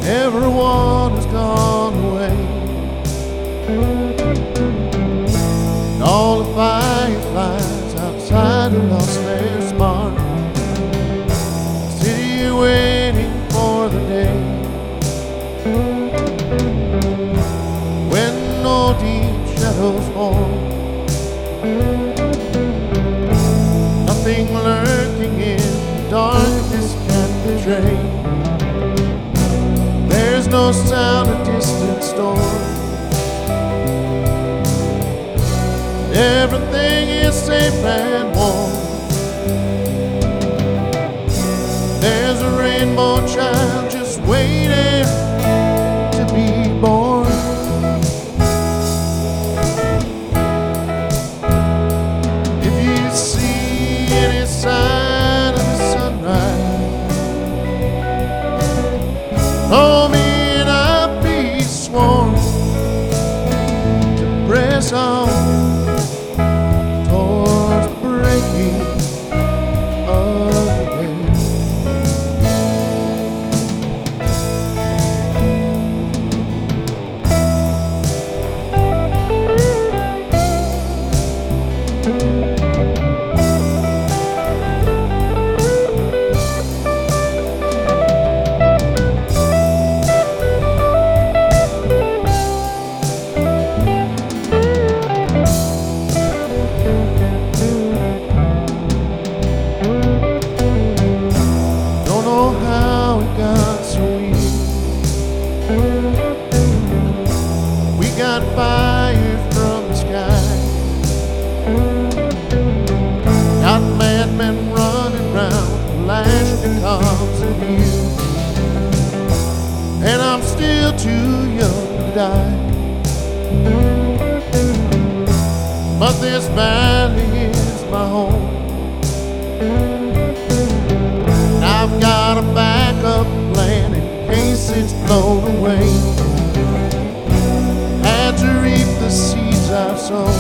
Everyone has gone away. And all the fireflies outside have lost their spark. City waiting for the day when no deep shadows fall. Nothing lurking in the darkness can betray. There's no sound of distant storm. Everything is safe and warm. There's a rainbow child just waiting to be born. If you see any sign of the sunrise, oh me and I'll be sworn to press on towards the breaking of the day. We got fire from the sky, got madmen running round, lashed because of you. And I'm still too young to die, but this valley is my home. And I've got a backup plan in case it's blown away. Had to reap the seeds I've sown.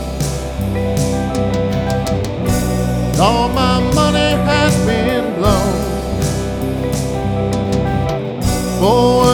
All my money has been blown. For